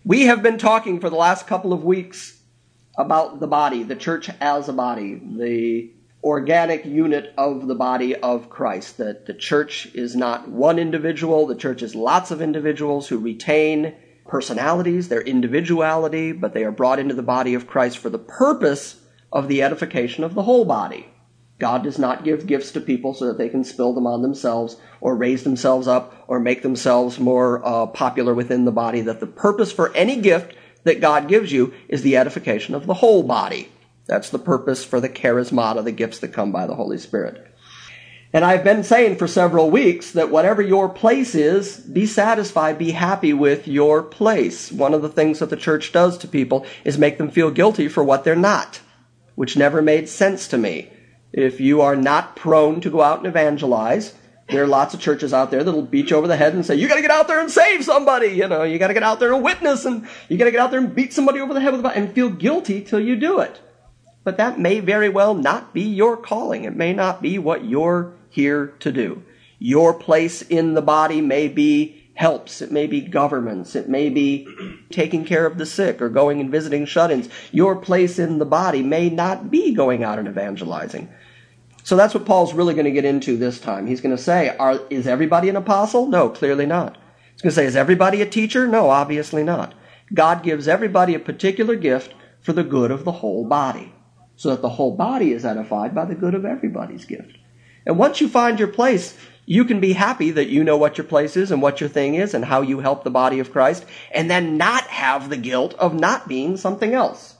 We have been talking for the last couple of weeks about the body, the church as a body, the organic unit of the body of Christ, that the church is not one individual, the church is lots of individuals who retain personalities, their individuality, but they are brought into the body of Christ for the purpose of the edification of the whole body. God does not give gifts to people so that they can spill them on themselves or raise themselves up or make themselves more popular within the body, that the purpose for any gift that God gives you is the edification of the whole body. That's the purpose for the charismata, the gifts that come by the Holy Spirit. And I've been saying for several weeks that whatever your place is, be satisfied, be happy with your place. One of the things that the church does to people is make them feel guilty for what they're not, which never made sense to me. If you are not prone to go out and evangelize, there are lots of churches out there that'll beat you over the head and say, you got to get out there and save somebody. You got to get out there and witness, and you got to get out there and beat somebody over the head with a bat and feel guilty till you do it. But that may very well not be your calling. It may not be what you're here to do. Your place in the body may be helps. It may be governments. It may be taking care of the sick or going and visiting shut-ins. Your place in the body may not be going out and evangelizing. So that's what Paul's really going to get into this time. He's going to say, is everybody an apostle? No, clearly not. He's going to say, is everybody a teacher? No, obviously not. God gives everybody a particular gift for the good of the whole body, so that the whole body is edified by the good of everybody's gift. And once you find your place, you can be happy that you know what your place is and what your thing is and how you help the body of Christ, and then not have the guilt of not being something else.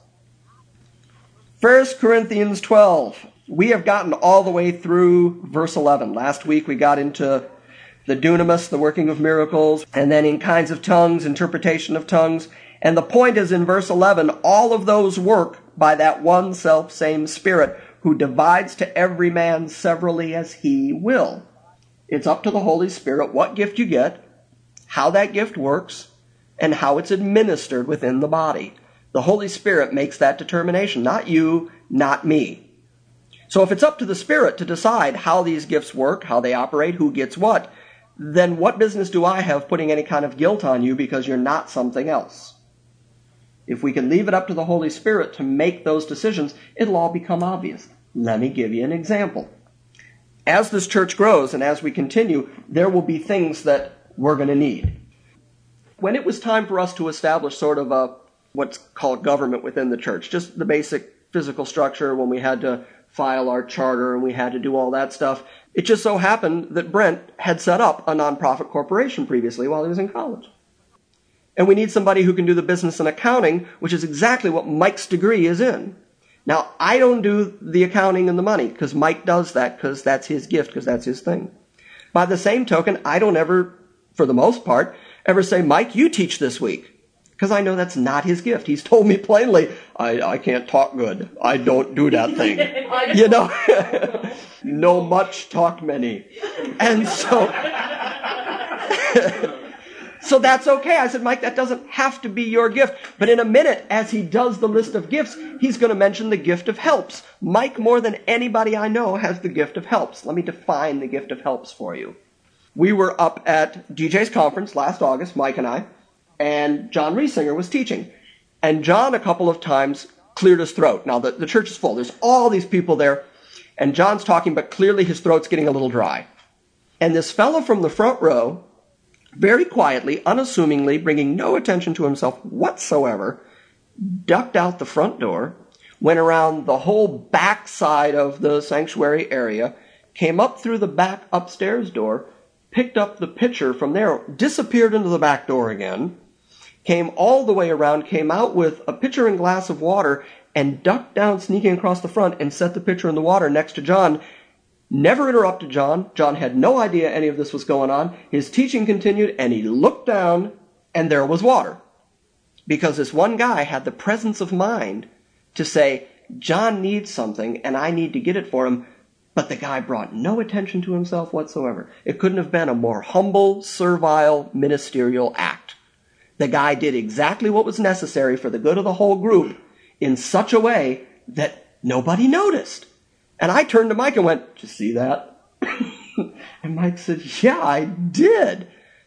1 Corinthians 12. We have gotten all the way through verse 11. Last week we got into the dunamis, the working of miracles, and then in kinds of tongues, interpretation of tongues. And the point is in verse 11, all of those work by that one self-same Spirit who divides to every man severally as he will. It's up to the Holy Spirit what gift you get, how that gift works, and how it's administered within the body. The Holy Spirit makes that determination, not you, not me. So if it's up to the Spirit to decide how these gifts work, how they operate, who gets what, then what business do I have putting any kind of guilt on you because you're not something else? If we can leave it up to the Holy Spirit to make those decisions, it'll all become obvious. Let me give you an example. As this church grows and as we continue, there will be things that we're going to need. When it was time for us to establish sort of what's called government within the church, just the basic physical structure, when we had to file our charter and we had to do all that stuff, it just so happened that Brent had set up a nonprofit corporation previously while he was in college. And we need somebody who can do the business and accounting, which is exactly what Mike's degree is in. Now, I don't do the accounting and the money because Mike does that because that's his gift, because that's his thing. By the same token, I don't ever, for the most part, ever say, Mike, you teach this week. Because I know that's not his gift. He's told me plainly, I can't talk good. I don't do that thing. Know much, talk many. And so that's okay. I said, Mike, that doesn't have to be your gift. But in a minute, as he does the list of gifts, he's going to mention the gift of helps. Mike, more than anybody I know, has the gift of helps. Let me define the gift of helps for you. We were up at DJ's conference last August, Mike and I, and John Riesinger was teaching. And John a couple of times cleared his throat. Now, the church is full. There's all these people there. And John's talking, but clearly his throat's getting a little dry. And this fellow from the front row, very quietly, unassumingly, bringing no attention to himself whatsoever, ducked out the front door, went around the whole back side of the sanctuary area, came up through the back upstairs door, picked up the pitcher from there, disappeared into the back door again, came all the way around, came out with a pitcher and glass of water, and ducked down, sneaking across the front, and set the pitcher in the water next to John. Never interrupted John. John had no idea any of this was going on. His teaching continued, and he looked down, and there was water. Because this one guy had the presence of mind to say, John needs something, and I need to get it for him. But the guy brought no attention to himself whatsoever. It couldn't have been a more humble, servile, ministerial act. The guy did exactly what was necessary for the good of the whole group in such a way that nobody noticed. And I turned to Mike and went, "Did you see that?" And Mike said, "Yeah, I did."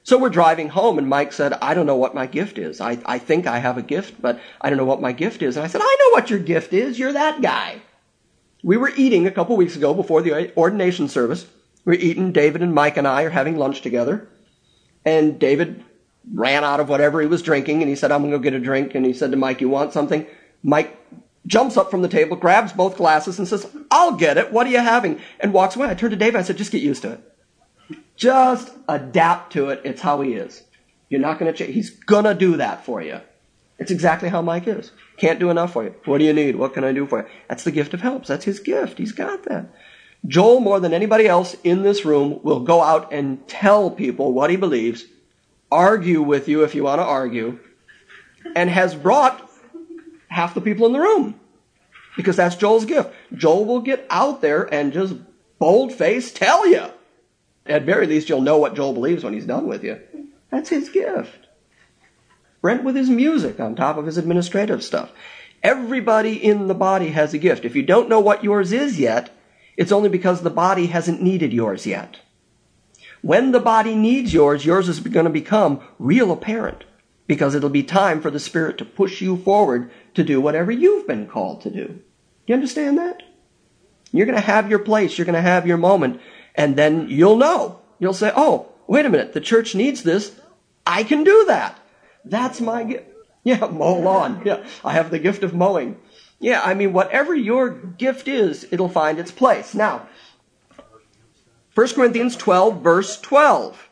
So we're driving home, and Mike said, I don't know what my gift is. I think I have a gift, but I don't know what my gift is. And I said, I know what your gift is. You're that guy. We were eating a couple weeks ago before the ordination service. We were eating. David and Mike and I are having lunch together. And David ran out of whatever he was drinking, and he said, I'm going to go get a drink. And he said to Mike, you want something? Mike jumps up from the table, grabs both glasses, and says, I'll get it. What are you having? And walks away. I turned to David and I said, just get used to it. Just adapt to it. It's how he is. You're not going to change. He's going to do that for you. It's exactly how Mike is. Can't do enough for you. What do you need? What can I do for you? That's the gift of helps. That's his gift. He's got that. Joel, more than anybody else in this room, will go out and tell people what he believes, argue with you if you want to argue, and has brought half the people in the room because that's Joel's gift. Joel will get out there and just bold-faced tell you. At very least, you'll know what Joel believes when he's done with you. That's his gift. Brent with his music on top of his administrative stuff. Everybody in the body has a gift. If you don't know what yours is yet, it's only because the body hasn't needed yours yet. When the body needs yours is going to become real apparent because it'll be time for the Spirit to push you forward to do whatever you've been called to do. You understand that? You're going to have your place. You're going to have your moment. And then you'll know. You'll say, oh, wait a minute. The church needs this. I can do that. That's my gift. Yeah, mow lawn. Yeah, I have the gift of mowing. Yeah, I mean, whatever your gift is, it'll find its place. Now, 1 Corinthians 12, verse 12.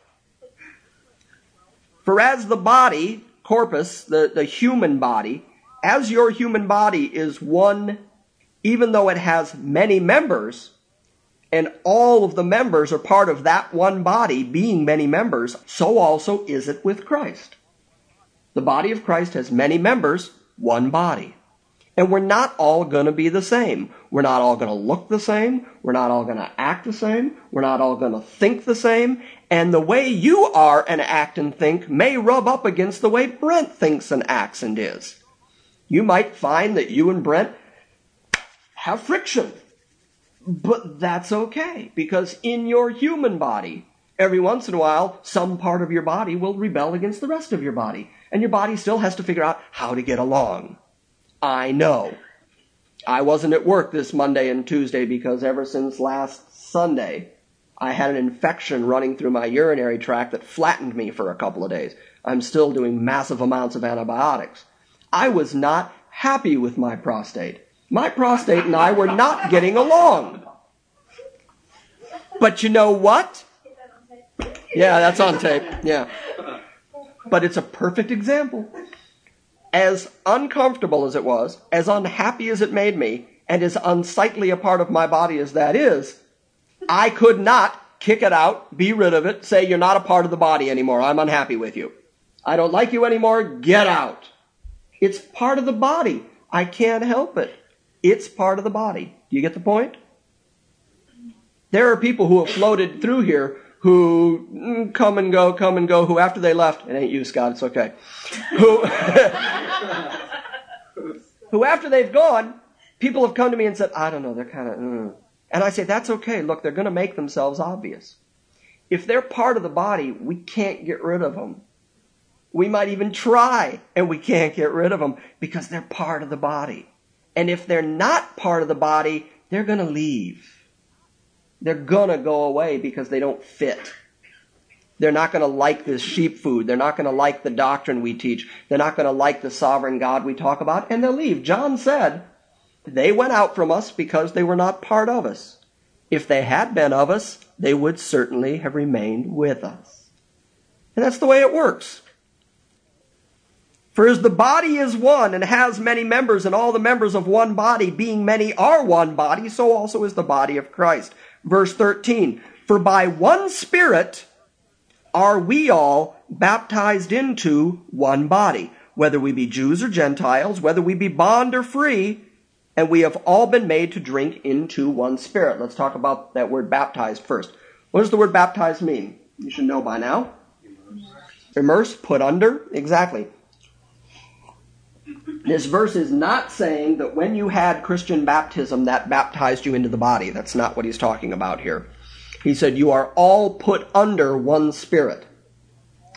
For as the body, corpus, the human body, as your human body is one, even though it has many members, and all of the members are part of that one body, being many members, so also is it with Christ. The body of Christ has many members, one body. And we're not all going to be the same. We're not all going to look the same. We're not all going to act the same. We're not all going to think the same. And the way you are and act and think may rub up against the way Brent thinks and acts and is. You might find that you and Brent have friction. But that's okay, because in your human body, every once in a while, some part of your body will rebel against the rest of your body. And your body still has to figure out how to get along. I know. I wasn't at work this Monday and Tuesday because ever since last Sunday, I had an infection running through my urinary tract that flattened me for a couple of days. I'm still doing massive amounts of antibiotics. I was not happy with my prostate. My prostate and I were not getting along. But you know what? Yeah, that's on tape. Yeah. But it's a perfect example. As uncomfortable as it was, as unhappy as it made me, and as unsightly a part of my body as that is, I could not kick it out, be rid of it, say you're not a part of the body anymore. I'm unhappy with you. I don't like you anymore. Get out. It's part of the body. I can't help it. It's part of the body. Do you get the point? There are people who have floated through here who come and go, who after they left, it ain't you, Scott, it's okay, who after they've gone, people have come to me and said, I don't know, they're kind of, And I say, that's okay. Look, they're going to make themselves obvious. If they're part of the body, we can't get rid of them. We might even try, and we can't get rid of them because they're part of the body. And if they're not part of the body, they're going to leave. They're going to go away because they don't fit. They're not going to like this sheep food. They're not going to like the doctrine we teach. They're not going to like the sovereign God we talk about, and they'll leave. John said, they went out from us because they were not part of us. If they had been of us, they would certainly have remained with us. And that's the way it works. For as the body is one and has many members, and all the members of one body, being many, are one body, so also is the body of Christ. Verse 13, for by one Spirit are we all baptized into one body, whether we be Jews or Gentiles, whether we be bond or free, and we have all been made to drink into one Spirit. Let's talk about that word baptized first. What does the word baptized mean? You should know by now. Immerse, put under, exactly. This verse is not saying that when you had Christian baptism, that baptized you into the body. That's not what he's talking about here. He said you are all put under one Spirit.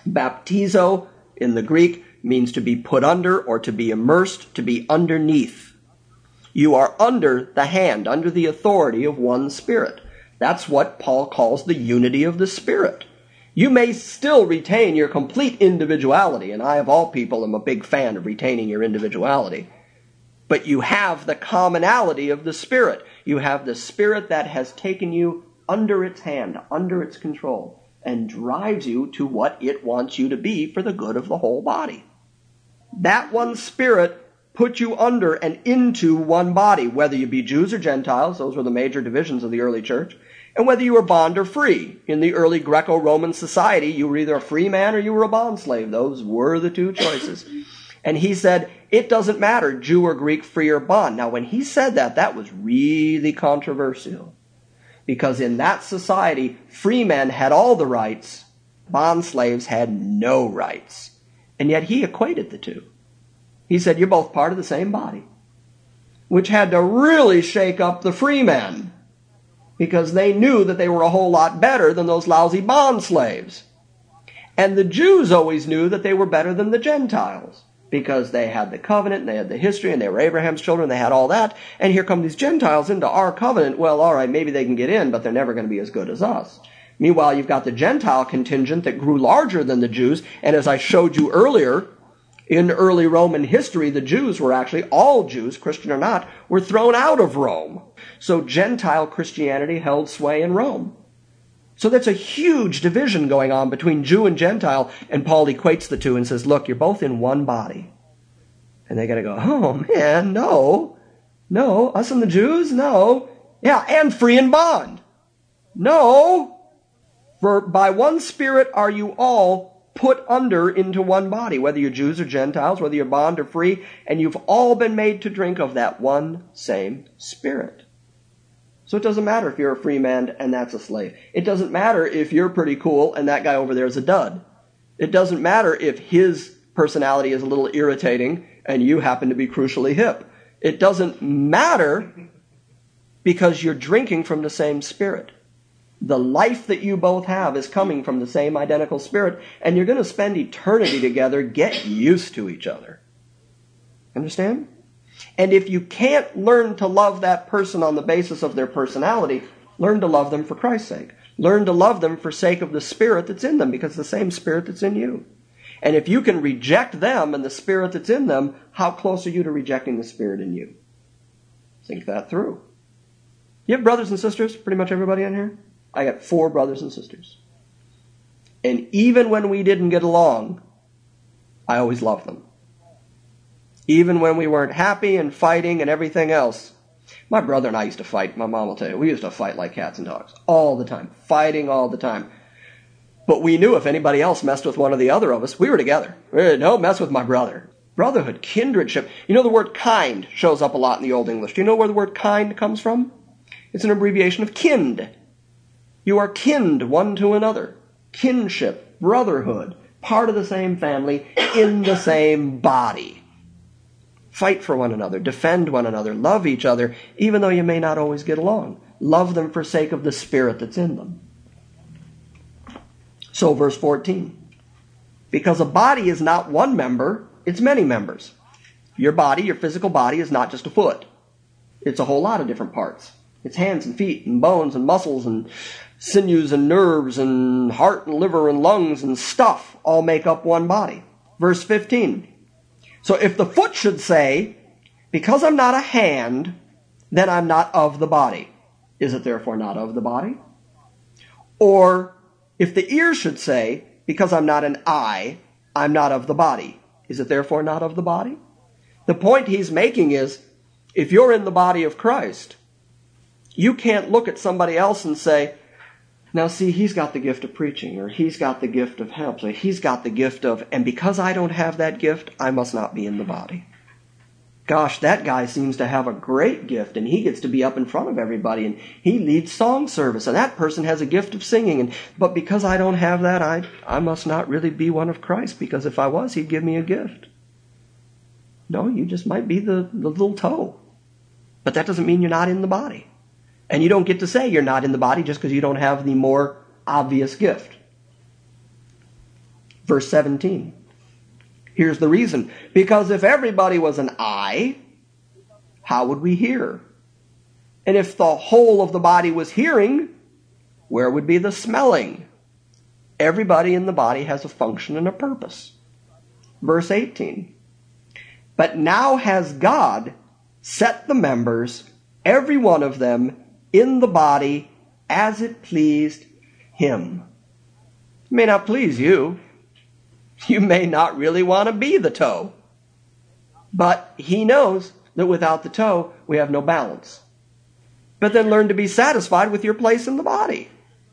Baptizo in the Greek means to be put under or to be immersed, to be underneath. You are under the hand, under the authority of one Spirit. That's what Paul calls the unity of the Spirit. You may still retain your complete individuality, and I, of all people, am a big fan of retaining your individuality. But you have the commonality of the Spirit. You have the Spirit that has taken you under its hand, under its control, and drives you to what it wants you to be for the good of the whole body. That one Spirit put you under and into one body, whether you be Jews or Gentiles. Those were the major divisions of the early church. And whether you were bond or free. In the early Greco-Roman society, you were either a free man or you were a bond slave. Those were the two choices. And he said, it doesn't matter, Jew or Greek, free or bond. Now, when he said that, that was really controversial. Because in that society, free men had all the rights, bond slaves had no rights. And yet he equated the two. He said, you're both part of the same body. Which had to really shake up the free men. Because they knew that they were a whole lot better than those lousy bond slaves. And the Jews always knew that they were better than the Gentiles. Because they had the covenant, and they had the history, and they were Abraham's children, they had all that. And here come these Gentiles into our covenant. Well, all right, maybe they can get in, but they're never going to be as good as us. Meanwhile, you've got the Gentile contingent that grew larger than the Jews. And as I showed you earlier, in early Roman history, the Jews were actually, all Jews, Christian or not, were thrown out of Rome. So Gentile Christianity held sway in Rome. So that's a huge division going on between Jew and Gentile, and Paul equates the two and says, look, you're both in one body. And they got to go, oh man, no, us and the Jews, no. Yeah, and free and bond. No, for by one Spirit are you all put under into one body, whether you're Jews or Gentiles, whether you're bond or free, and you've all been made to drink of that one same Spirit. So it doesn't matter if you're a free man and that's a slave. It doesn't matter if you're pretty cool and that guy over there is a dud. It doesn't matter if his personality is a little irritating and you happen to be crucially hip. It doesn't matter because you're drinking from the same Spirit. The life that you both have is coming from the same identical Spirit, and you're going to spend eternity together. Get used to each other. Understand? And if you can't learn to love that person on the basis of their personality, learn to love them for Christ's sake. Learn to love them for sake of the Spirit that's in them, because it's the same Spirit that's in you. And if you can reject them and the Spirit that's in them, how close are you to rejecting the Spirit in you? Think that through. You have brothers and sisters? Pretty much everybody in here? I got 4 brothers and sisters. And even when we didn't get along, I always loved them. Even when we weren't happy and fighting and everything else. My brother and I used to fight. My mom will tell you. We used to fight like cats and dogs. All the time. Fighting all the time. But we knew if anybody else messed with one or the other of us, we were together. Don't mess with my brother. Brotherhood, kindredship. You know the word kind shows up a lot in the Old English. Do you know where the word kind comes from? It's an abbreviation of kind. You are kinned one to another. Kinship, brotherhood, part of the same family, in the same body. Fight for one another, defend one another, love each other, even though you may not always get along. Love them for sake of the Spirit that's in them. So verse 14. Because a body is not one member, it's many members. Your body, your physical body, is not just a foot. It's a whole lot of different parts. It's hands and feet and bones and muscles and sinews and nerves and heart and liver and lungs and stuff all make up one body. Verse 15. So if the foot should say, because I'm not a hand, then I'm not of the body. Is it therefore not of the body? Or if the ear should say, because I'm not an eye, I'm not of the body. Is it therefore not of the body? The point he's making is, if you're in the body of Christ, you can't look at somebody else and say, now see, he's got the gift of preaching, or he's got the gift of help, or he's got the gift of, and because I don't have that gift, I must not be in the body. Gosh, that guy seems to have a great gift, and he gets to be up in front of everybody, and he leads song service, and that person has a gift of singing, but because I don't have that, I must not really be one of Christ, because if I was, he'd give me a gift. No, you just might be the little toe. But that doesn't mean you're not in the body. And you don't get to say you're not in the body just because you don't have the more obvious gift. Verse 17. Here's the reason. Because if everybody was an eye, how would we hear? And if the whole of the body was hearing, where would be the smelling? Everybody in the body has a function and a purpose. Verse 18. But now has God set the members, every one of them, in the body as it pleased him. It may not please you. You may not really want to be the toe. But he knows that without the toe, we have no balance. But then learn to be satisfied with your place in the body.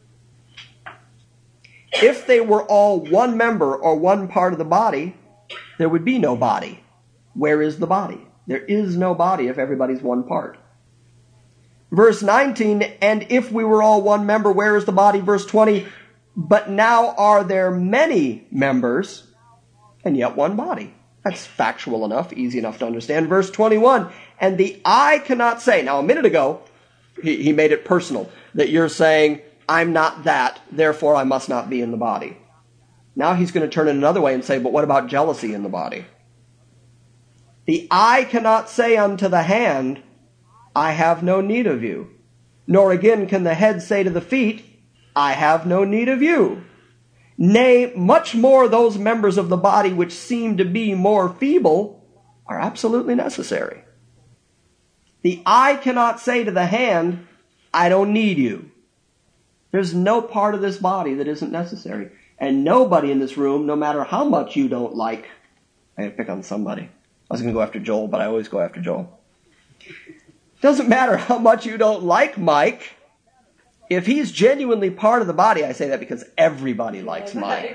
If they were all one member or one part of the body, there would be no body. Where is the body? There is no body if everybody's one part. Verse 19, and if we were all one member, where is the body? Verse 20, but now are there many members, and yet one body. That's factual enough, easy enough to understand. Verse 21, and the eye cannot say. Now, a minute ago, he made it personal, that you're saying, I'm not that, therefore I must not be in the body. Now he's going to turn it another way and say, but what about jealousy in the body? The eye cannot say unto the hand, I have no need of you. Nor again can the head say to the feet, I have no need of you. Nay, much more those members of the body which seem to be more feeble are absolutely necessary. The eye cannot say to the hand, I don't need you. There's no part of this body that isn't necessary. And nobody in this room, no matter how much you don't like, I gotta pick on somebody. I was going to go after Joel, but I always go after Joel. Doesn't matter how much you don't like Mike. If he's genuinely part of the body, I say that because everybody likes Mike.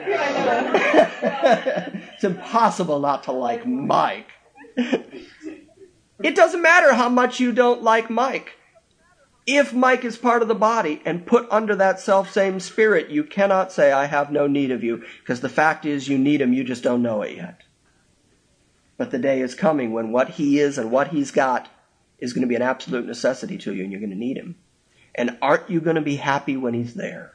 It's impossible not to like Mike. It doesn't matter how much you don't like Mike. If Mike is part of the body and put under that self-same spirit, you cannot say, I have no need of you, because the fact is you need him, you just don't know it yet. But the day is coming when what he is and what he's got is going to be an absolute necessity to you, and you're going to need him. And aren't you going to be happy when he's there?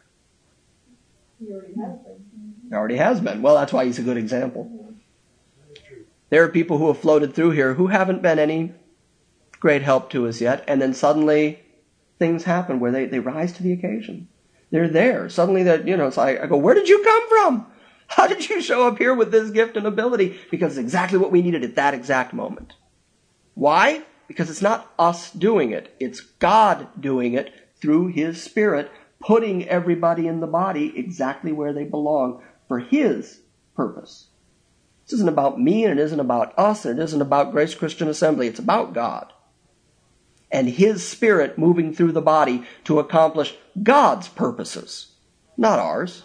He already has been. He already has been. Well, that's why he's a good example. There are people who have floated through here who haven't been any great help to us yet, and then suddenly things happen where they rise to the occasion. They're there. Suddenly, it's like, I go, where did you come from? How did you show up here with this gift and ability? Because it's exactly what we needed at that exact moment. Why? Because it's not us doing it. It's God doing it through his Spirit, putting everybody in the body exactly where they belong for his purpose. This isn't about me, and it isn't about us, and it isn't about Grace Christian Assembly. It's about God and his Spirit moving through the body to accomplish God's purposes, not ours.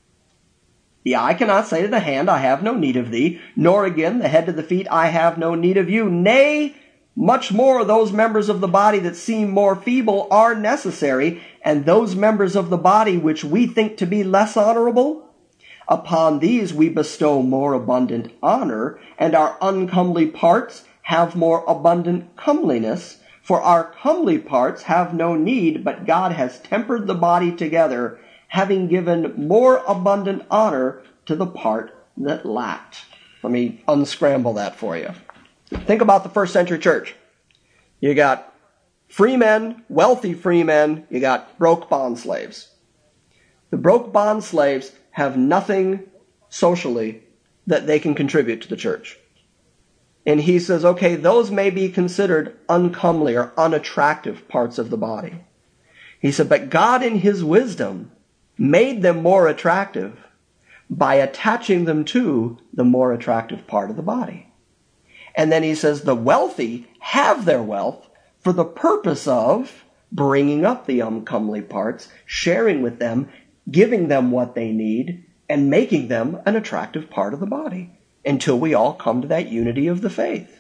The eye cannot say to the hand, I have no need of thee, nor again the head to the feet, I have no need of you. Nay, much more those members of the body that seem more feeble are necessary, and those members of the body which we think to be less honorable, upon these we bestow more abundant honor, and our uncomely parts have more abundant comeliness. For our comely parts have no need, but God has tempered the body together, having given more abundant honor to the part that lacked. Let me unscramble that for you. Think about the first century church. You got free men, wealthy free men, you got broke bond slaves. The broke bond slaves have nothing socially that they can contribute to the church. And he says, okay, those may be considered uncomely or unattractive parts of the body. He said, but God in his wisdom made them more attractive by attaching them to the more attractive part of the body. And then he says, the wealthy have their wealth for the purpose of bringing up the uncomely parts, sharing with them, giving them what they need, and making them an attractive part of the body, until we all come to that unity of the faith.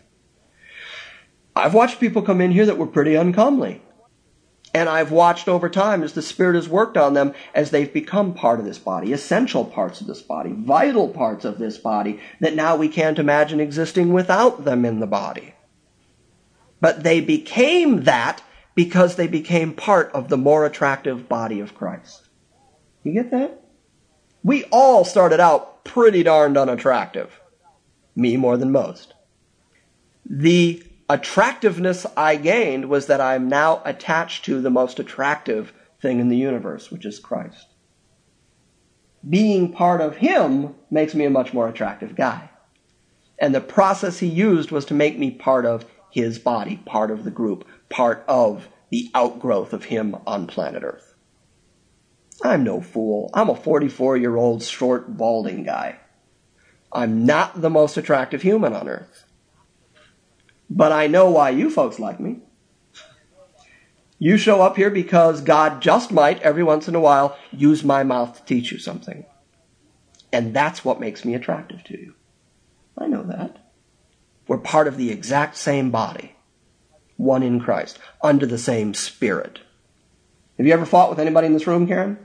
I've watched people come in here that were pretty uncomely. And I've watched over time as the Spirit has worked on them as they've become part of this body, essential parts of this body, vital parts of this body that now we can't imagine existing without them in the body. But they became that because they became part of the more attractive body of Christ. You get that? We all started out pretty darned unattractive. Me more than most. The attractiveness I gained was that I'm now attached to the most attractive thing in the universe, which is Christ. Being part of him makes me a much more attractive guy. And the process he used was to make me part of his body, part of the group, part of the outgrowth of him on planet Earth. I'm no fool. I'm a 44-year-old short, balding guy. I'm not the most attractive human on Earth. But I know why you folks like me. You show up here because God just might, every once in a while, use my mouth to teach you something. And that's what makes me attractive to you. I know that. We're part of the exact same body. One in Christ, under the same Spirit. Have you ever fought with anybody in this room, Karen?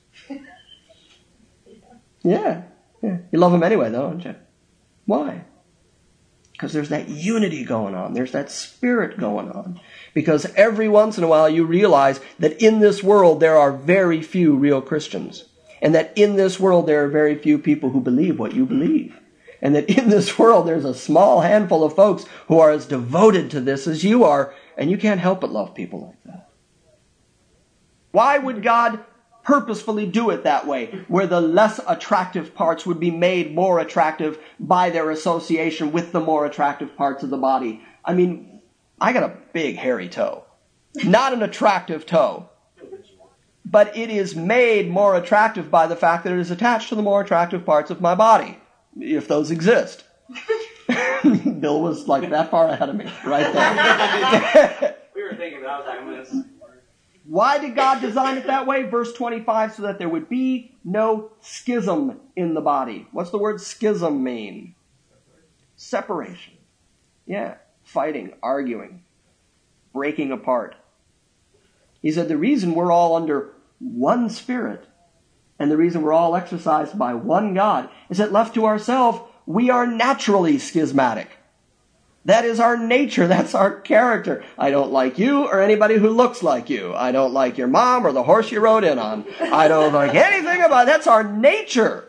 Yeah. You love them anyway, though, don't you? Why? Because there's that unity going on. There's that spirit going on. Because every once in a while you realize that in this world there are very few real Christians. And that in this world there are very few people who believe what you believe. And that in this world there's a small handful of folks who are as devoted to this as you are. And you can't help but love people like that. Why would God purposefully do it that way, where the less attractive parts would be made more attractive by their association with the more attractive parts of the body? I mean, I got a big hairy toe. Not an attractive toe. But it is made more attractive by the fact that it is attached to the more attractive parts of my body, if those exist. Bill was like that far ahead of me, right there. We were thinking that. I was like, I'm going to... Why did God design it that way? Verse 25, so that there would be no schism in the body. What's the word schism mean? Separation. Yeah. Fighting, arguing, breaking apart. He said the reason we're all under one Spirit and the reason we're all exercised by one God is that left to ourselves, we are naturally schismatic. That is our nature. That's our character. I don't like you or anybody who looks like you. I don't like your mom or the horse you rode in on. I don't like anything about it. That's our nature.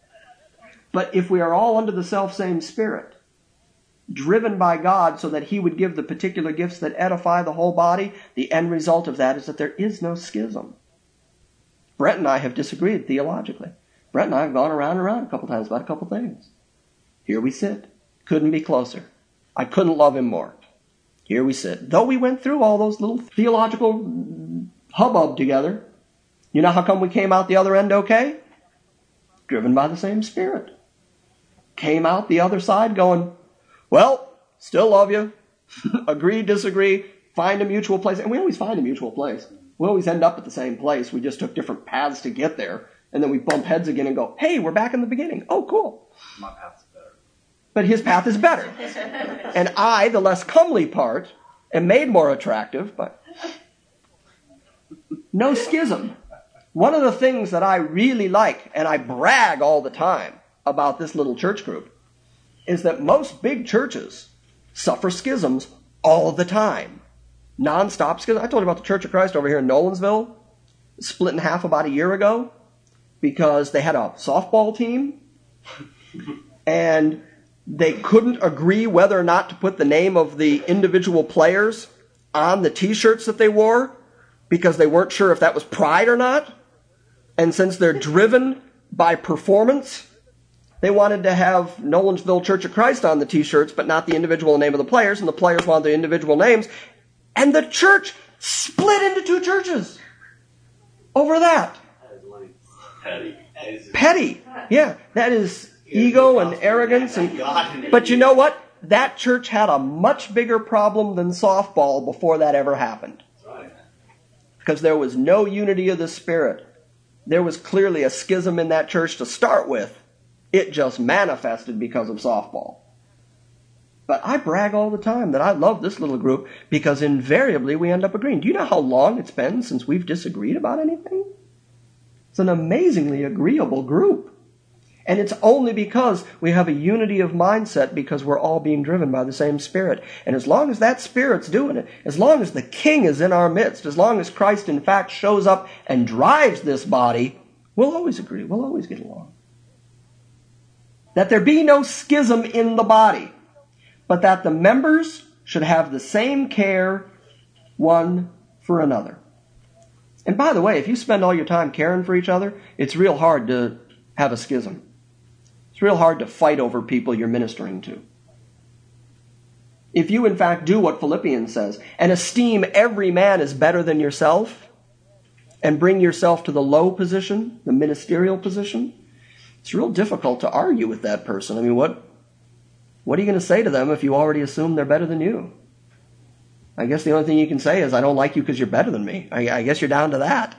But if we are all under the self-same Spirit, driven by God so that he would give the particular gifts that edify the whole body, the end result of that is that there is no schism. Brent and I have disagreed theologically. Brent and I have gone around and around a couple times about a couple things. Here we sit. Couldn't be closer. I couldn't love him more. Here we sit. Though we went through all those little theological hubbub together, you know how come we came out the other end okay? Driven by the same Spirit. Came out the other side going, well, still love you. Agree, disagree, find a mutual place. And we always find a mutual place. We always end up at the same place. We just took different paths to get there. And then we bump heads again and go, hey, we're back in the beginning. Oh, cool. My path's better. But his path is better. And I, the less comely part, am made more attractive, but no schism. One of the things that I really like, and I brag all the time about this little church group, is that most big churches suffer schisms all the time. Non-stop schisms. I told you about the Church of Christ over here in Nolensville, split in half about a year ago, because they had a softball team, and they couldn't agree whether or not to put the name of the individual players on the T-shirts that they wore because they weren't sure if that was pride or not. And since they're driven by performance, they wanted to have Nolensville Church of Christ on the T-shirts, but not the individual name of the players, and the players wanted the individual names. And the church split into two churches over that. Petty. Yeah, that is ego and arrogance. But you know what? That church had a much bigger problem than softball before that ever happened. Because there was no unity of the Spirit. There was clearly a schism in that church to start with. It just manifested because of softball. But I brag all the time that I love this little group because invariably we end up agreeing. Do you know how long it's been since we've disagreed about anything? It's an amazingly agreeable group. And it's only because we have a unity of mindset because we're all being driven by the same Spirit. And as long as that Spirit's doing it, as long as the King is in our midst, as long as Christ in fact shows up and drives this body, We'll always agree. We'll always get along. That there be no schism in the body, but that the members should have the same care one for another. And by the way, if you spend all your time caring for each other, it's real hard to have a schism. It's real hard to fight over people you're ministering to. If you in fact do what Philippians says, and esteem every man as better than yourself, and bring yourself to the low position, the ministerial position, it's real difficult to argue with that person. I mean, what are you going to say to them if you already assume they're better than you? I guess the only thing you can say is, I don't like you because you're better than me. I guess you're down to that.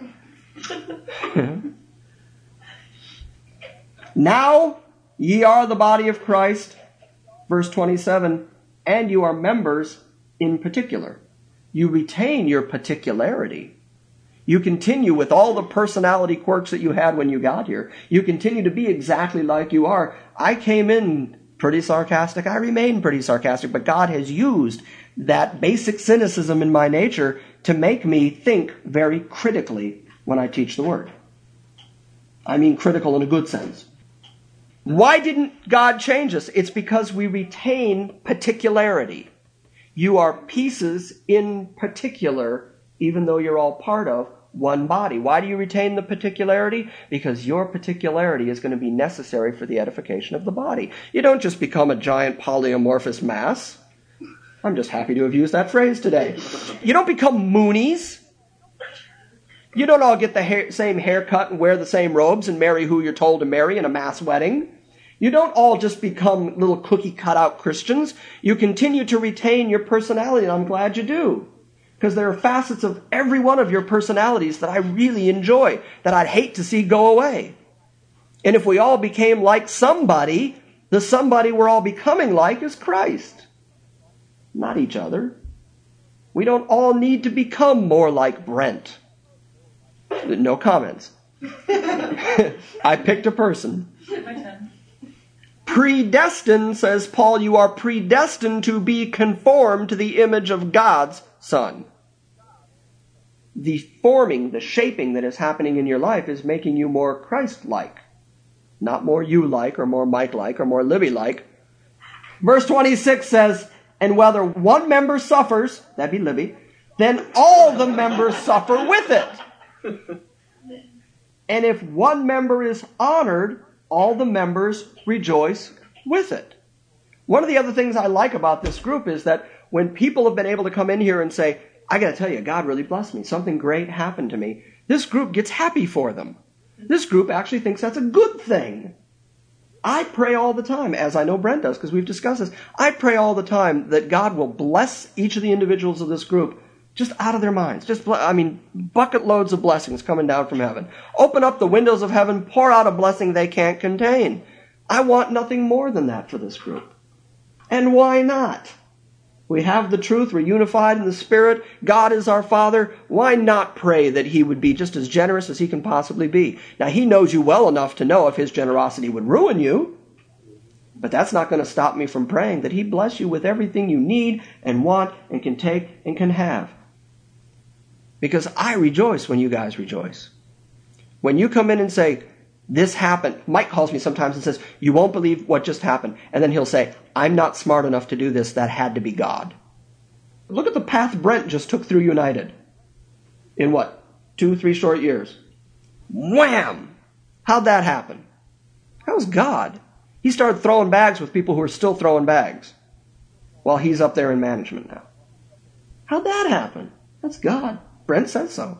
Now ye are the body of Christ, verse 27, and you are members in particular. You retain your particularity. You continue with all the personality quirks that you had when you got here. You continue to be exactly like you are. I came in pretty sarcastic. I remain pretty sarcastic. But God has used that basic cynicism in my nature to make me think very critically when I teach the Word. I mean critical in a good sense. Why didn't God change us? It's because we retain particularity. You are pieces in particular, even though you're all part of one body. Why do you retain the particularity? Because your particularity is going to be necessary for the edification of the body. You don't just become a giant polyamorphous mass. I'm just happy to have used that phrase today. You don't become Moonies. You don't all get the same haircut and wear the same robes and marry who you're told to marry in a mass wedding. You don't all just become little cookie cutout Christians. You continue to retain your personality, and I'm glad you do. Because there are facets of every one of your personalities that I really enjoy, that I'd hate to see go away. And if we all became like somebody, the somebody we're all becoming like is Christ, not each other. We don't all need to become more like Brent. No comments. I picked a person. My turn. Predestined, says Paul, you are predestined to be conformed to the image of God's Son. The forming, the shaping that is happening in your life is making you more Christ-like. Not more you-like, or more Mike-like, or more Libby-like. Verse 26 says, and whether one member suffers, that'd be Libby, then all the members suffer with it. And if one member is honored, all the members rejoice with it. One of the other things I like about this group is that when people have been able to come in here and say, I got to tell you, God really blessed me. Something great happened to me. This group gets happy for them. This group actually thinks that's a good thing. I pray all the time, as I know Brent does, because we've discussed this. I pray all the time that God will bless each of the individuals of this group just out of their minds. Bucket loads of blessings coming down from heaven. Open up the windows of heaven, pour out a blessing they can't contain. I want nothing more than that for this group. And why not? We have the truth. We're unified in the Spirit. God is our Father. Why not pray that He would be just as generous as He can possibly be? Now, He knows you well enough to know if His generosity would ruin you. But that's not going to stop me from praying that He bless you with everything you need and want and can take and can have. Because I rejoice when you guys rejoice. When you come in and say, this happened. Mike calls me sometimes and says, you won't believe what just happened. And then he'll say, I'm not smart enough to do this. That had to be God. Look at the path Brent just took through United. In what? 2-3 short years. Wham! How'd that happen? That was God. He started throwing bags with people who are still throwing bags while he's up there in management now. How'd that happen? That's God. Brent says so.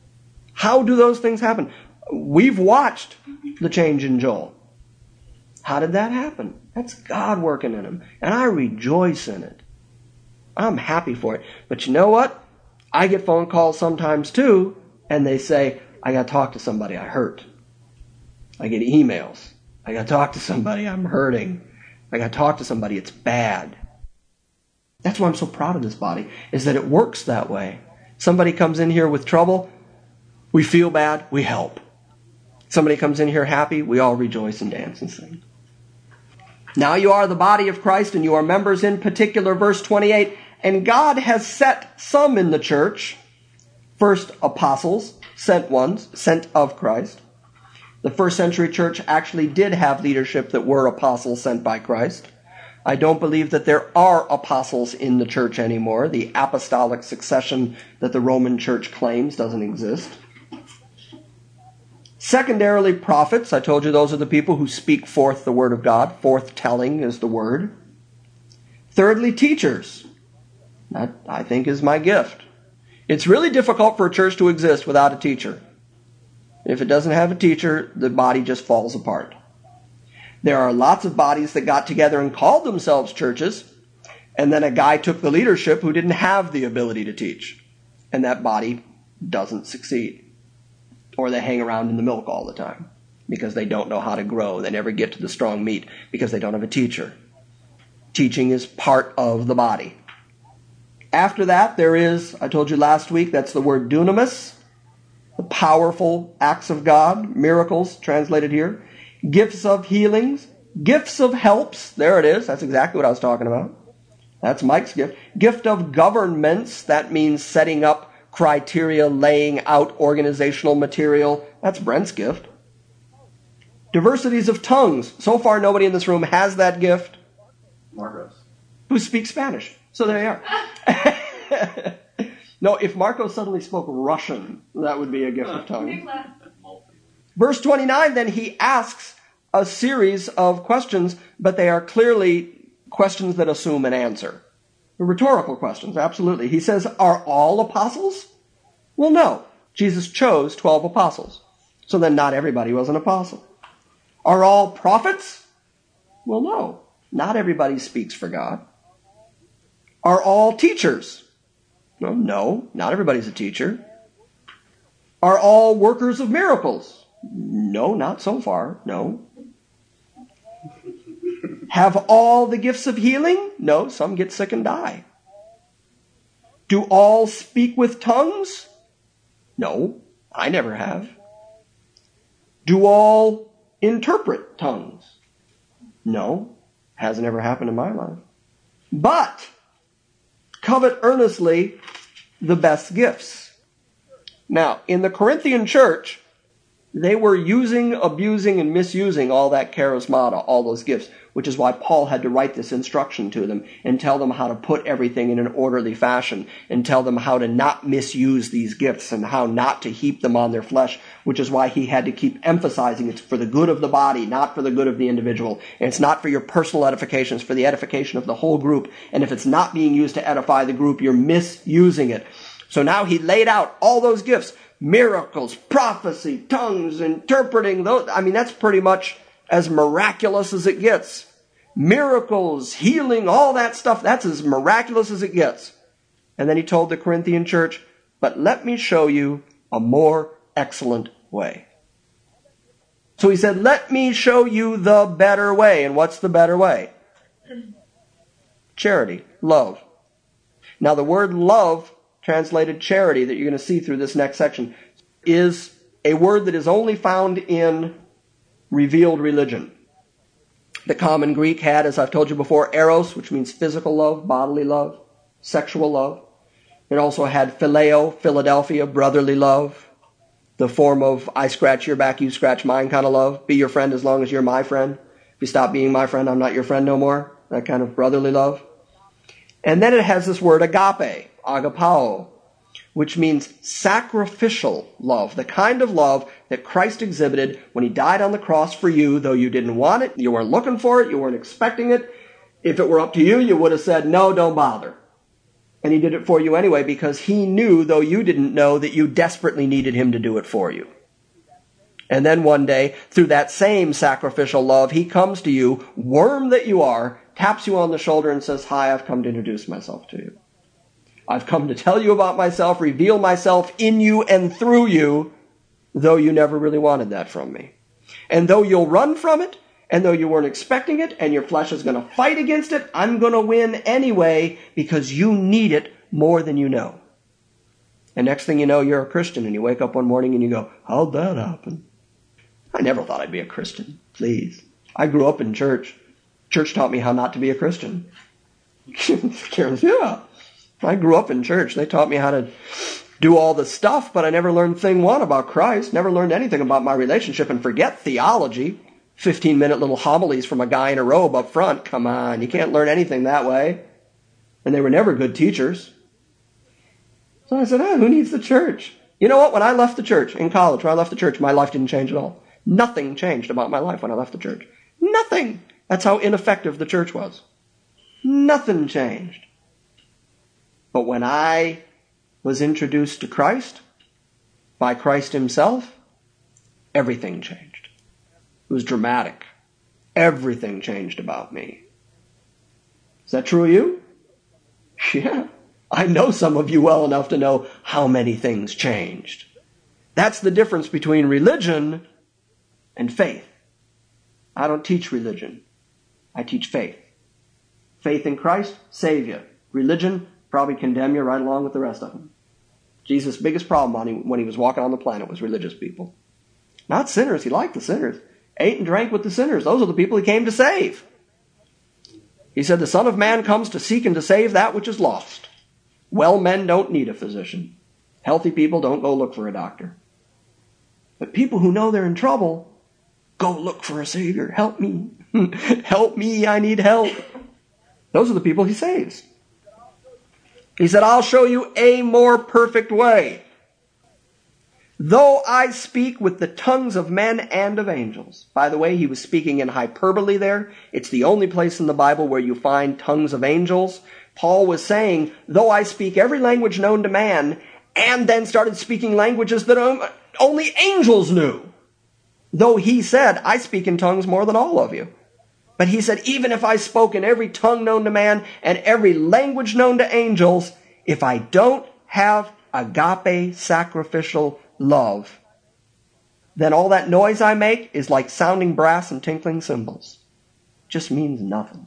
How do those things happen? We've watched the change in Joel. How did that happen? That's God working in him. And I rejoice in it. I'm happy for it. But you know what? I get phone calls sometimes too, and they say, I got to talk to somebody. I hurt. I get emails. I got to talk to somebody. I'm hurting. I got to talk to somebody. It's bad. That's why I'm so proud of this body, is that it works that way. Somebody comes in here with trouble, we feel bad, we help. Somebody comes in here happy, we all rejoice and dance and sing. Now you are the body of Christ, and you are members in particular, verse 28. And God has set some in the church, first apostles, sent ones, sent of Christ. The first century church actually did have leadership that were apostles sent by Christ. I don't believe that there are apostles in the church anymore. The apostolic succession that the Roman church claims doesn't exist. Secondarily, prophets. I told you those are the people who speak forth the word of God. Forth-telling is the word. Thirdly, teachers. That, I think, is my gift. It's really difficult for a church to exist without a teacher. If it doesn't have a teacher, the body just falls apart. There are lots of bodies that got together and called themselves churches, and then a guy took the leadership who didn't have the ability to teach, and that body doesn't succeed. Or they hang around in the milk all the time because they don't know how to grow. They never get to the strong meat because they don't have a teacher. Teaching is part of the body. After that, there is, I told you last week, that's the word dunamis, the powerful acts of God, miracles translated here, gifts of healings, gifts of helps, there it is, that's exactly what I was talking about. That's Mike's gift. Gift of governments, that means setting up criteria, laying out organizational material, that's Brent's gift. Diversities of tongues, so far nobody in this room has that gift. Marcos. Who speaks Spanish. So there you are. No, if Marco suddenly spoke Russian, that would be a gift of tongues. Verse 29, then he asks a series of questions, but they are clearly questions that assume an answer. Rhetorical questions, absolutely. He says, are all apostles? Well, no. Jesus chose 12 apostles. So then not everybody was an apostle. Are all prophets? Well, no. Not everybody speaks for God. Are all teachers? Well, no. Not everybody's a teacher. Are all workers of miracles? No, not so far. No. Have all the gifts of healing? No, some get sick and die. Do all speak with tongues? No, I never have. Do all interpret tongues? No, hasn't ever happened in my life. But covet earnestly the best gifts. Now, in the Corinthian church, they were using, abusing, and misusing all that charismata, all those gifts, which is why Paul had to write this instruction to them and tell them how to put everything in an orderly fashion and tell them how to not misuse these gifts and how not to heap them on their flesh, which is why he had to keep emphasizing it's for the good of the body, not for the good of the individual. And it's not for your personal edification, it's for the edification of the whole group. And if it's not being used to edify the group, you're misusing it. So now he laid out all those gifts. Miracles, prophecy, tongues, interpreting, those, that's pretty much as miraculous as it gets. Miracles, healing, all that stuff, that's as miraculous as it gets. And then he told the Corinthian church, but let me show you a more excellent way. So he said, let me show you the better way. And what's the better way? Charity, love. Now the word love, translated charity, that you're going to see through this next section, is a word that is only found in revealed religion. The common Greek had, as I've told you before, eros, which means physical love, bodily love, sexual love. It also had phileo, Philadelphia, brotherly love, the form of I scratch your back, you scratch mine kind of love. Be your friend as long as you're my friend. If you stop being my friend, I'm not your friend no more. That kind of brotherly love. And then it has this word agape, agapao, which means sacrificial love, the kind of love that Christ exhibited when he died on the cross for you, though you didn't want it, you weren't looking for it, you weren't expecting it. If it were up to you, you would have said, no, don't bother. And he did it for you anyway because he knew, though you didn't know, that you desperately needed him to do it for you. And then one day, through that same sacrificial love, he comes to you, worm that you are, taps you on the shoulder and says, hi, I've come to introduce myself to you. I've come to tell you about myself, reveal myself in you and through you, though you never really wanted that from me. And though you'll run from it, and though you weren't expecting it, and your flesh is going to fight against it, I'm going to win anyway because you need it more than you know. And next thing you know, you're a Christian, and you wake up one morning and you go, how'd that happen? I never thought I'd be a Christian. Please. I grew up in church. Church taught me how not to be a Christian. Yeah. I grew up in church. They taught me how to do all the stuff, but I never learned thing one about Christ, never learned anything about my relationship, and forget theology. 15-minute little homilies from a guy in a robe up front. Come on, you can't learn anything that way. And they were never good teachers. So I said, who needs the church? You know what? When I left the church in college, when I left the church, my life didn't change at all. Nothing changed about my life when I left the church. Nothing. That's how ineffective the church was. Nothing changed. But when I was introduced to Christ, by Christ himself, everything changed. It was dramatic. Everything changed about me. Is that true of you? Yeah. I know some of you well enough to know how many things changed. That's the difference between religion and faith. I don't teach religion. I teach faith. Faith in Christ, save you. Religion, probably condemn you right along with the rest of them. Jesus' biggest problem when he was walking on the planet was religious people. Not sinners. He liked the sinners. Ate and drank with the sinners. Those are the people he came to save. He said, the Son of Man comes to seek and to save that which is lost. Well men don't need a physician. Healthy people don't go look for a doctor. But people who know they're in trouble, go look for a Savior. Help me. Help me, I need help. Those are the people he saves. He said, I'll show you a more perfect way. Though I speak with the tongues of men and of angels. By the way, he was speaking in hyperbole there. It's the only place in the Bible where you find tongues of angels. Paul was saying, though I speak every language known to man, and then started speaking languages that only angels knew. Though he said, I speak in tongues more than all of you. But he said, even if I spoke in every tongue known to man and every language known to angels, if I don't have agape sacrificial love, then all that noise I make is like sounding brass and tinkling cymbals. Just means nothing.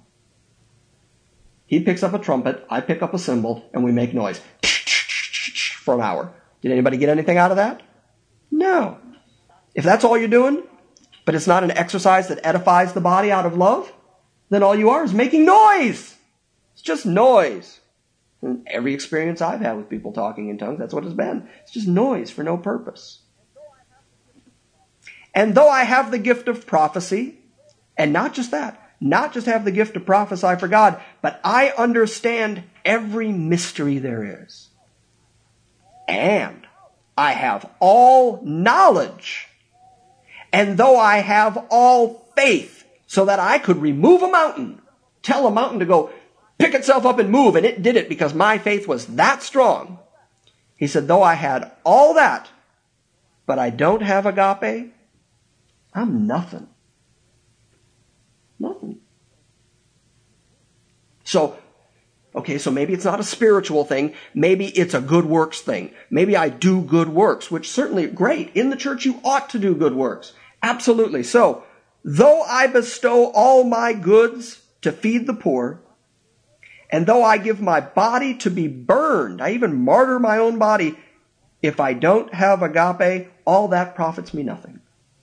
He picks up a trumpet, I pick up a cymbal, and we make noise for an hour. Did anybody get anything out of that? No. If that's all you're doing, but it's not an exercise that edifies the body out of love, then all you are is making noise. It's just noise. And every experience I've had with people talking in tongues, that's what it's been. It's just noise for no purpose. And though I have the gift of prophecy, and not just that, not just have the gift of prophesy for God, but I understand every mystery there is. And I have all knowledge. And though I have all faith, so that I could remove a mountain, tell a mountain to go pick itself up and move, and it did it because my faith was that strong. He said, though I had all that, but I don't have agape, I'm nothing. Nothing. So maybe it's not a spiritual thing. Maybe it's a good works thing. Maybe I do good works, which certainly great. In the church, you ought to do good works. Absolutely. So, though I bestow all my goods to feed the poor, and though I give my body to be burned, I even martyr my own body, if I don't have agape, all that profits me nothing.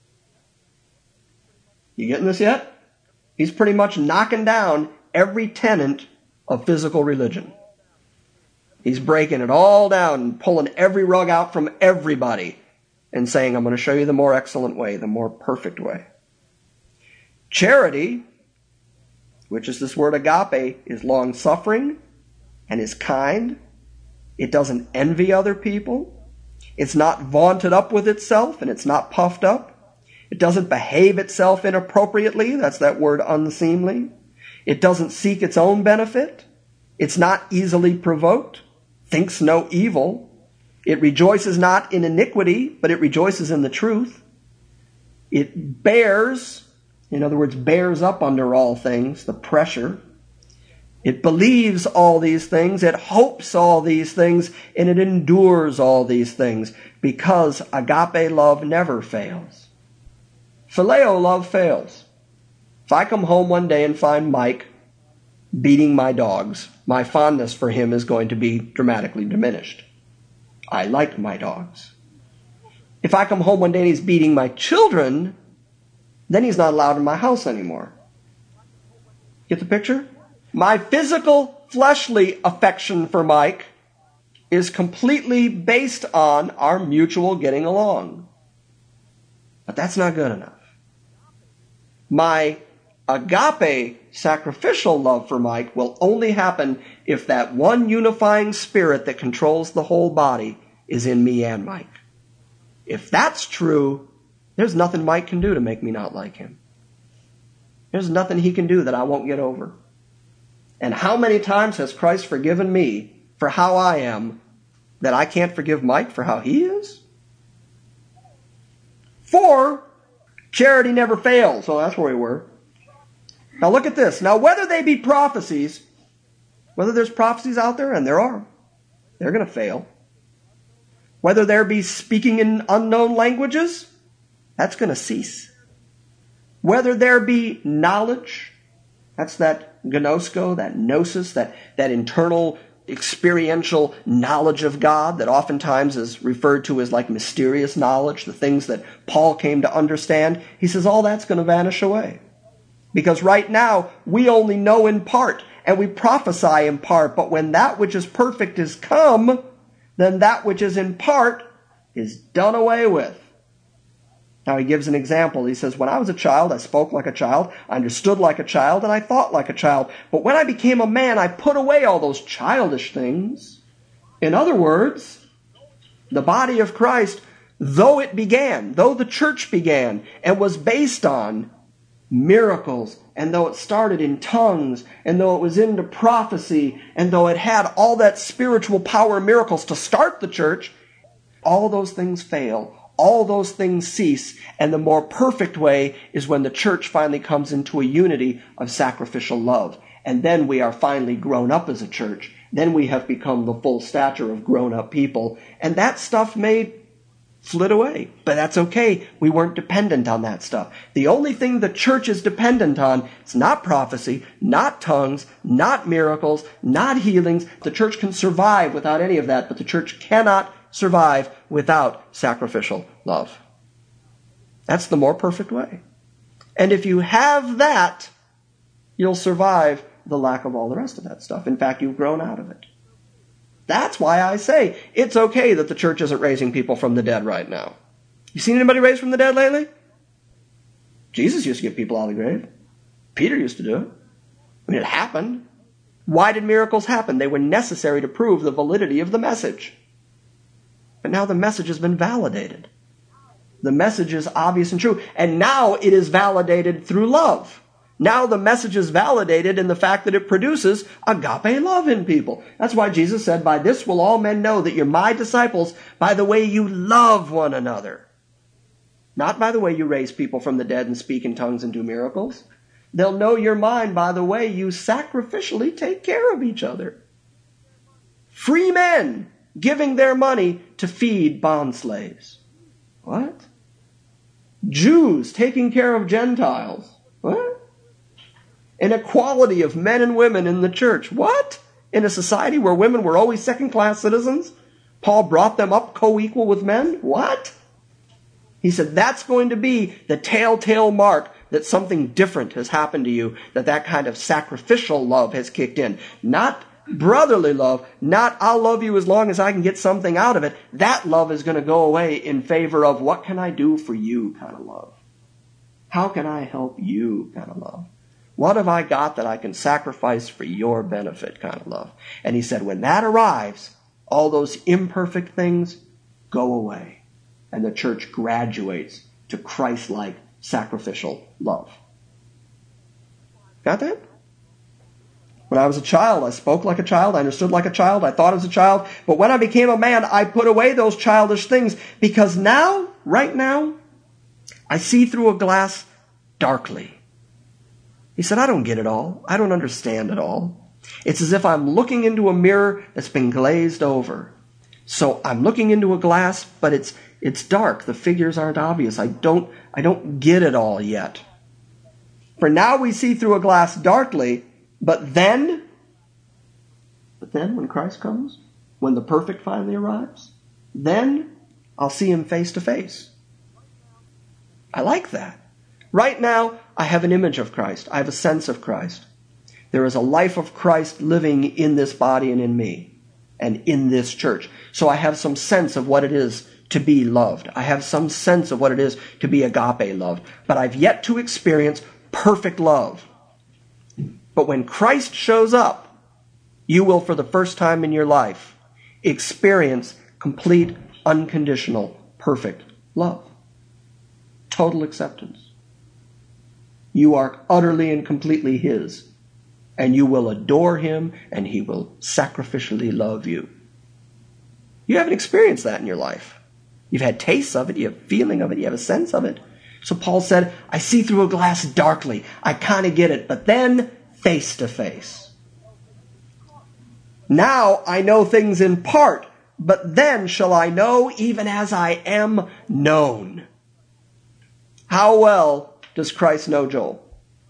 You getting this yet? He's pretty much knocking down every tenet of physical religion. He's breaking it all down and pulling every rug out from everybody and saying, I'm going to show you the more excellent way, the more perfect way. Charity, which is this word agape, is long-suffering and is kind. It doesn't envy other people. It's not vaunted up with itself, and it's not puffed up. It doesn't behave itself inappropriately. That's that word unseemly. It doesn't seek its own benefit. It's not easily provoked. Thinks no evil. It rejoices not in iniquity, but it rejoices in the truth. It bears, in other words, bears up under all things, the pressure. It believes all these things. It hopes all these things, and it endures all these things, because agape love never fails. Phileo love fails. If I come home one day and find Mike beating my dogs, my fondness for him is going to be dramatically diminished. I like my dogs. If I come home one day and he's beating my children, then he's not allowed in my house anymore. Get the picture? My physical, fleshly affection for Mike is completely based on our mutual getting along. But that's not good enough. My agape sacrificial love for Mike will only happen if that one unifying spirit that controls the whole body is in me and Mike. If that's true, there's nothing Mike can do to make me not like him. There's nothing he can do that I won't get over. And how many times has Christ forgiven me for how I am that I can't forgive Mike for how he is? 4, charity never fails. So that's where we were. Now look at this. Now whether they be prophecies, whether there's prophecies out there, and there are, they're going to fail. Whether there be speaking in unknown languages, that's going to cease. Whether there be knowledge, that's that gnosko, that gnosis, that internal experiential knowledge of God that oftentimes is referred to as like mysterious knowledge, the things that Paul came to understand. He says all that's going to vanish away. Because right now, we only know in part, and we prophesy in part, but when that which is perfect is come, then that which is in part is done away with. Now he gives an example. He says, when I was a child, I spoke like a child, I understood like a child, and I thought like a child. But when I became a man, I put away all those childish things. In other words, the body of Christ, though the church began and was based on miracles, and though it started in tongues, and though it was into prophecy, and though it had all that spiritual power and miracles to start the church, all those things fail. All those things cease, and the more perfect way is when the church finally comes into a unity of sacrificial love. And then we are finally grown up as a church. Then we have become the full stature of grown-up people. And that stuff may flit away, but that's okay. We weren't dependent on that stuff. The only thing the church is dependent on is not prophecy, not tongues, not miracles, not healings. The church can survive without any of that, but the church cannot survive without sacrificial love. That's the more perfect way. And if you have that, you'll survive the lack of all the rest of that stuff. In fact, you've grown out of it. That's why I say it's okay that the church isn't raising people from the dead right now. You seen anybody raised from the dead lately? Jesus used to get people out of the grave. Peter used to do it. I mean, it happened. Why did miracles happen? They were necessary to prove the validity of the message. But now the message has been validated. The message is obvious and true. And now it is validated through love. Now the message is validated in the fact that it produces agape love in people. That's why Jesus said, by this will all men know that you're my disciples, by the way you love one another. Not by the way you raise people from the dead and speak in tongues and do miracles. They'll know you're mine by the way you sacrificially take care of each other. Free men giving their money to feed bond slaves. What? Jews taking care of Gentiles. What? An equality of men and women in the church. What? In a society where women were always second-class citizens? Paul brought them up co-equal with men? What? He said that's going to be the telltale mark that something different has happened to you, that kind of sacrificial love has kicked in. Not brotherly love, not I'll love you as long as I can get something out of it. That love is going to go away in favor of what can I do for you kind of love. How can I help you kind of love. What have I got that I can sacrifice for your benefit kind of love. And he said when that arrives, all those imperfect things go away. And the church graduates to Christ-like sacrificial love. Got that? When I was a child, I spoke like a child, I understood like a child, I thought as a child. But when I became a man, I put away those childish things. Because now, right now, I see through a glass darkly. He said, I don't get it all. I don't understand it all. It's as if I'm looking into a mirror that's been glazed over. So I'm looking into a glass, but it's dark. The figures aren't obvious. I don't get it all yet. For now we see through a glass darkly, but then when Christ comes, when the perfect finally arrives, then I'll see him face to face. I like that. Right now, I have an image of Christ. I have a sense of Christ. There is a life of Christ living in this body and in me. and in this church. So I have some sense of what it is to be loved. I have some sense of what it is to be agape loved. But I've yet to experience perfect love. But when Christ shows up, you will, for the first time in your life, experience complete, unconditional, perfect love. Total acceptance. You are utterly and completely His, and you will adore Him, and He will sacrificially love you. You haven't experienced that in your life. You've had tastes of it, you have a feeling of it, you have a sense of it. So Paul said, I see through a glass darkly. I kind of get it, but then face to face. Now I know things in part, but then shall I know even as I am known. How well does Christ know Joel?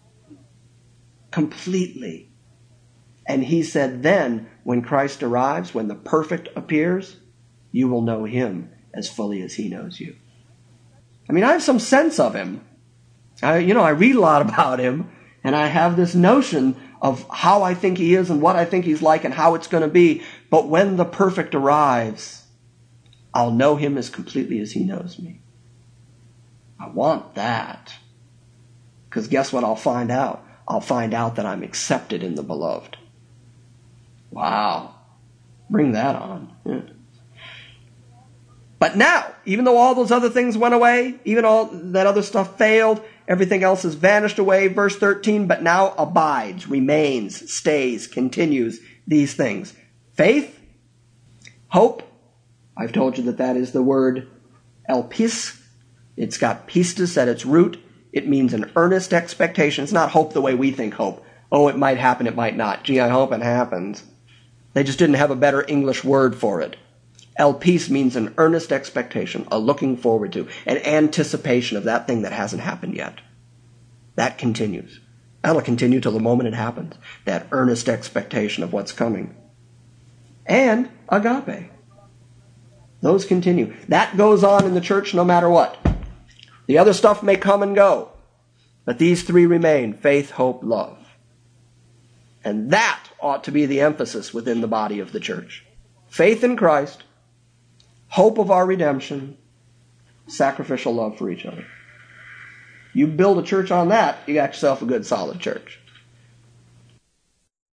Completely. And he said, then, when Christ arrives, when the perfect appears, you will know him as fully as he knows you. I mean, I have some sense of him. I read a lot about him, and I have this notion of how I think he is and what I think he's like and how it's going to be. But when the perfect arrives, I'll know him as completely as he knows me. I want that. Because guess what I'll find out? I'll find out that I'm accepted in the beloved. Wow. Bring that on. Yeah. But now, even though all those other things went away, even all that other stuff failed, everything else has vanished away. Verse 13, but now abides, remains, stays, continues these things. Faith, hope. I've told you that is the word elpis. It's got pistis at its root. It means an earnest expectation. It's not hope the way we think hope. Oh, it might happen, it might not. Gee, I hope it happens. They just didn't have a better English word for it. Elpis means an earnest expectation, a looking forward to, an anticipation of that thing that hasn't happened yet. That continues. That'll continue till the moment it happens. That earnest expectation of what's coming. And agape. Those continue. That goes on in the church no matter what. The other stuff may come and go, but these three remain: faith, hope, love. And that ought to be the emphasis within the body of the church. Faith in Christ, hope of our redemption, sacrificial love for each other. You build a church on that, you got yourself a good, solid church.